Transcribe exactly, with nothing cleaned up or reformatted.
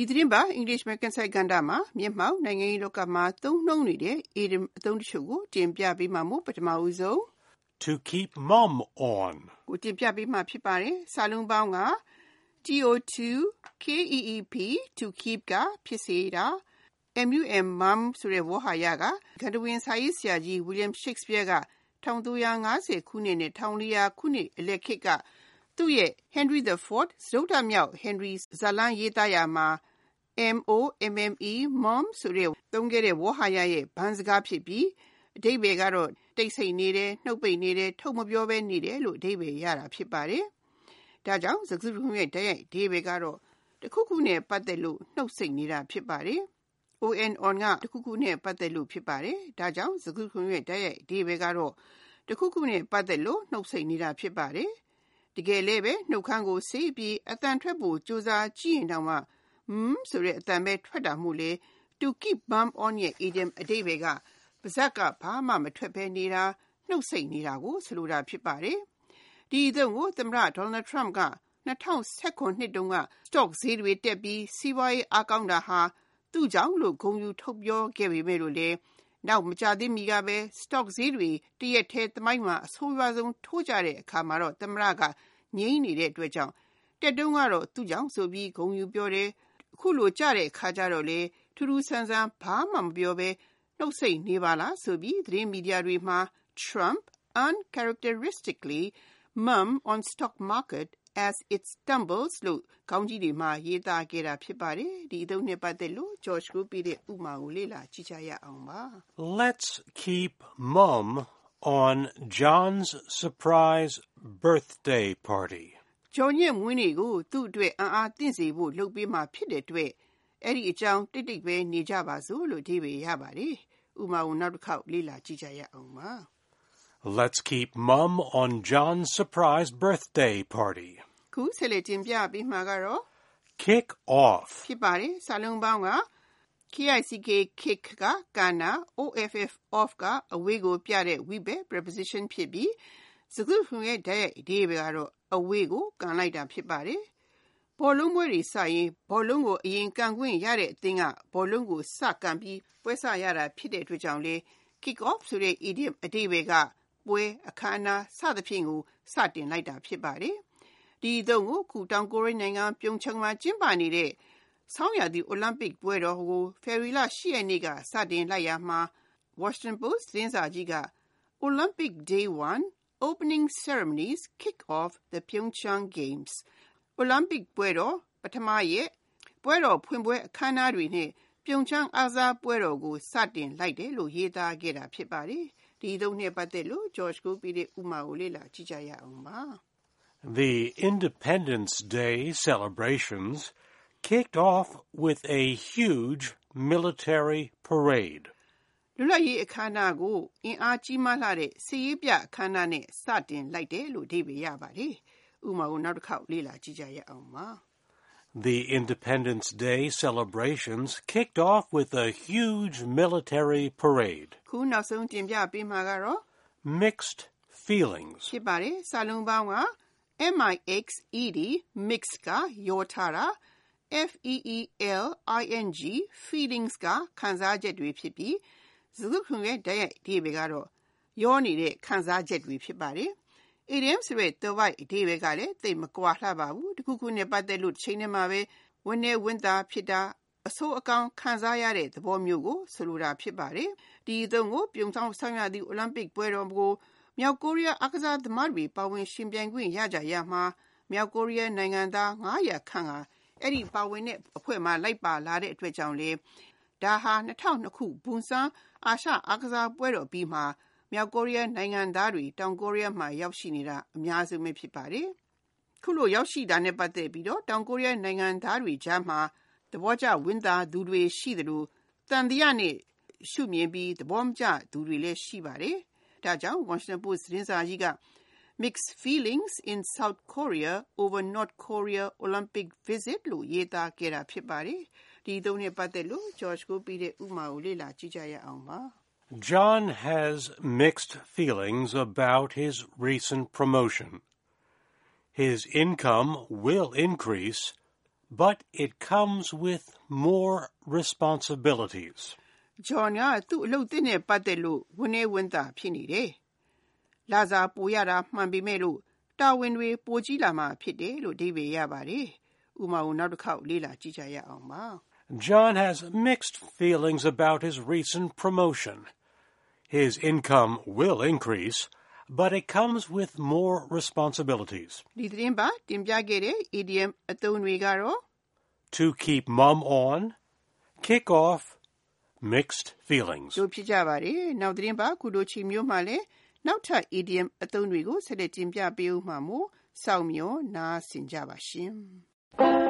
သတင်းပါ English American ဆိုင်ကဏ္ဍမှာမျက်မှောက်နိုင်ငံရေးလောကမှာသုံးနှုန်းနေတဲ့ idiom အသုံးတချို့ကိုတင်ပြပေးမှာမို့ပထမဦးဆုံး To keep mum on ကိုတင်ပြပေးမှာဖြစ်ပါတယ်။စာလုံးပေါင်းက to keep to keep ကဖြစ်စေတာ mum mum ဆိုတဲ့ဝေါ်ဟာရကဂန္ဓဝင်စာရေးဆရာကြီး William Shakespeare ကone thousand three hundred fiftyခုနှစ်နဲ့one thousand four hundredခုနှစ်အလယ်ခေတ်ကသူ့ရဲ့ Henry the Fourth စတုတ္ထမြောက် Henry ဇာတ်လမ်းရေးသားရာမှာ M-O-M-M-E mom ဆိုတဲ့သုံးခဲ့တဲ့ဝေါ်ဟာရရဲ့ဗန်းစကားဖြစ်ပြီးအဓိပ္ပာယ်ကတော့တိတ်ဆိတ်နေတယ်နှုတ်ပိတ်နေတယ်ထုတ်မပြောဘဲနေတယ်လို့အဓိပ္ပာယ်ရတာဖြစ်ပါတယ်။ဒါကြောင့်စကားစုတခုရဲ့တိုက်ရိုက်အဓိပ္ပာယ်ကတော့တစ်ခုခုနဲ့ပတ်သက်လို့နှုတ်ဆိတ်နေတာဖြစ်ပါတယ်။ on on ကတစ်ခုခုနဲ့ပတ်သက်လို့ဖြစ်ပါတယ်။ဒါကြောင့်စကားစုတခုရဲ့တိုက်ရိုက်အဓိပ္ပာယ်ကတော့တစ်ခုခုနဲ့ပတ်သက်လို့နှုတ်ဆိတ်နေတာဖြစ်ပါတယ်။တကယ်လည်းပဲနှုတ်ခမ်းကိုဆေးပြီးအတန်ထွက်ဖို့ကြိုးစားကြည့်ရင်တောင်မှHmm ဆိုတဲ့အတန်ပဲထွက်တာမို့လေ to keep mum on ရဲ့ idiom အဓိပ္ပာယ်ကပါးစပ်ကဘာမှမထွက်ဘဲနေတာနှုတ်ဆိတ်နေတာကိုဆိုလိုတာဖြစ်ပါတယ်။ဒီအသုံးကိုသမ္မတ Donald Trump ကtwo thousand oneနှစ်တုန်းက stock ဈေးတွေတက်ပြီးစီးပွားရေးအားကောင်းတာဟာသူ့ကြောင့်လို့ဂုဏ်ယူထုတ်ပြောခဲ့ပေမဲ့လို့လေနောက်မကြသေးမီကပဲ stock ဈေးတွေတရက်ထဲသမိုင်းမှာအဆိုးရွားဆုံးထိုးကြတဲ့အခါမှာတော့သမ္မတကငြိမ်းနေတဲ့အတွက်ကြောင့်တက်တုန်းကတော့သူ့ကြောင့်ဆိုပြီးဂုဏ်ယူပြောတယ်အခုလိုကြတဲ့အခါကျတော့လေထူးထူးဆန်းဆန်းဘာမှမပြောဘဲနှုတ်ဆိတ်နေပါလားဆိုပြီးသတင်းမီဒီယာတွေမှာ Trump uncharacteristically mum on stock market as it stumbles လို့ခေါင်းကြီးတွေမှာရေးသားခဲ့တာဖြစ်ပါတယ်။ဒီအသုံးနဲ့ပတ်သက်လို့ George ကိုပြတဲ့ဥပမာကိုလေ့လာကြည့်ကြရအောင်ပါ။ Let's keep mum on John's surprise birthday party. John ရဲ့မွေးနေ့ကိုသူ့အတွက်အံ့အားသင့်စေဖို့လုပ်ပေးမှာဖြစ်တဲ့အတွက်အဲ့ဒီအကြောင်းတိတ်တိတ်ပဲနေကြပါစို့လို့အဓိပ္ပာယ်ရပါတယ်။ဥပမာကိုနောက်တစ်ခေါက်လေ့လာကြည့်ကြရအောင်ပါ။ Let's keep mum on John's surprise birthday party. ခုဆက်လက်တင်ပြပေးမှာကတော့ kick off ဖြစ်ပါတယ်။စာလုံးပေါင်းက K-I-C-K kick ကကန်တာ O-F-F off ကအဝေးကိုပြတဲ့ word preposition ဖြစ်ပြီးစကားစုရဲ့တိုက်ရိုက်အဓိပ္ပာယ်ကတော့အဝေးကိုကန်လိုက်တာဖြစ်ပါတယ်။ဘောလုံးပွဲတွေစရင်ဘောလုံးကိုအရင်ကန်ခွင့်ရတဲ့အသင်းကဘောလုံးကိုစကန်ပြီးပွဲစရတာဖြစ်တဲ့အတွက်ကြောင့်လေ kick off ဆိုတဲ့ idiom အဓိပ္ပာယ်ကပွဲအခမ်းအနားစသဖြင့်ကိုစတင်လိုက်တာဖြစ်ပါတယ်။ဒီအသုံးကိုခုတောင်ကိုရီးယားနိုင်ငံပြုံချံမှာကျင်းပနေတဲ့ဆောင်းရာသီအိုလံပစ်ပွဲတော်ကိုဖေဖော်ဝါရီလeightရက်နေ့ကစတင်လိုက်ရာမှာ Washington Post သတင်းစာကြီးက Olympic Day one Opening ceremonies kick off the Pyeongchang Games. Olympic ပွဲတော်ပထမရက်ပွဲတော်ဖွင့်ပွဲအခမ်းအနားတွေနဲ့ပြုံချမ်းအားစားပွဲတော်ကိုစတင်လိုက်တယ်လို့ရေးသားခဲ့တာဖြစ်ပါတယ်။ဒီအသုံးနဲ့ပတ်သက်လို့ George ကိုပြတဲ့ဥပမာကိုလေ့လာကြည့်ကြရအောင်ပါ။ The Independence Day celebrations kicked off with a huge military parade. လွတ်လပ်ရေးအခမ်းအနားကိုအင်အားကြီးမားလှတဲ့စစ်ရေးပြအခမ်းအနားနဲ့စတင်လိုက်တယ်လို့အဓိပ္ပာယ်ရပါတယ်။ဥပမာကိုနောက်တစ်ခေါက်လေ့လာကြည့်ကြရအောင်ပါ။ The Independence Day celebrations kicked off with a huge military parade. ခုနောက်ဆုံးတင်ပြပေးမှာကတော့ mixed feelings ဖြစ်ပါတယ်။စာလုံးပေါင်းက M-I-X-E-D mix ကရောထားတာ F-E-E-L-I-N-G feelings ကခံစားချက်တွေဖြစ်ပြီးစကားခုရဲ့တိုက်ရိုက်အဓိပ္ပာယ်ကတော့ရောနေတဲ့ခံစားချက်တွေဖြစ်ပါတယ်။ idiom ဆိုတဲ့သွယ်ဝိုက်အဓိပ္ပာယ်ကလည်းသိပ်မကွာလှပါဘူး။တစ်ခုခုနဲ့ပတ်သက်လို့တစ်ချိန်တည်းမှာပဲဝမ်းနဲ့ဝမ်းသာဖြစ်တာအဆိုးအကောင်းခံစားရတဲ့သဘောမျိုးကိုဆိုလိုတာဖြစ်ပါတယ်။ဒီအသုံးကိုပြုံချောင်းဆောင်းရာသီအိုလံပစ်ပွဲတော်ကိုမြောက်ကိုရီးယားအားကစားသမားတွေပါဝင်ရှင်ပြိုင်ခွင့်ရကြရမှာမြောက်ကိုရီးယားနိုင်ငံသားnine hundredခန့်ဟာအဲ့ဒီပါဝင်တဲ့အဖွဲ့မှာလိုက်ပါလာတဲ့အတွက်ကြောင့်လေဒါဟာtwo thousand twoခုဘူဆန်အာရှအားကစားပွဲတော်ပြီးမှာမြောက်ကိုရီးယားနိုင်ငံသားတွေတောင်ကိုရီးယားမှာရောက်ရှိနေတာအများစုပဲဖြစ်ပါတယ်။ခုလိုရောက်ရှိတာနဲ့ပတ်သက်ပြီးတော့တောင်ကိုရီးယားနိုင်ငံသားတွေကြားမှာသဘောကျဝင်းသာသူတွေရှိသလိုတန်တရားနဲ့ရှုမြင်ပြီးသဘောမကျသူတွေလည်းရှိပါတယ်။ဒါကြောင့် Washington Post သတင်းစာကြီးကMixed feelings in South Korea over North Korea Olympic visit လို့ရေးသားခဲ့တာဖြစ်ပါတယ်။ဒီသုံးနဲ့ပတ်သက်လို့ George ကိုပြတဲ့ဥပမာကိုလေ့လာကြည့်ကြရအောင်ပါ။ John has mixed feelings about his recent promotion. His income will increase, but it comes with more responsibilities. John ကသူ့အလုပ်သစ်နဲ့ပတ်သက်လို့ဝန်းနေဝန်းသာဖြစ်နေတယ်။လာစားပိုရတာမှန်ပေမဲ့လို့တာဝန်တွေပိုကြီးလာမှဖြစ်တယ်လို့အဓိပ္ပာယ်ရပါတယ်။ဥပမာကိုနောက်တစ်ခေါက်လေ့လာကြည့်ကြရအောင်ပါ။ John has mixed feelings about his recent promotion. His income will increase, but it comes with more responsibilities. ဒီသတင်းပါတင်ပြခဲ့တဲ့ idiom အသုံးတွေကတော့ To keep mum on, kick off, mixed feelings. တို့ဖြစ်ကြပါတယ်။နောက်သတင်းပါကုလိုချီမျိုးမှလည်းနောက်ထပ် idiom အသုံးတွေကိုဆက်လက်တင်ပြပေးဦးမှာမို့စောင့်မျှော်နားဆင်ကြပါရှင်။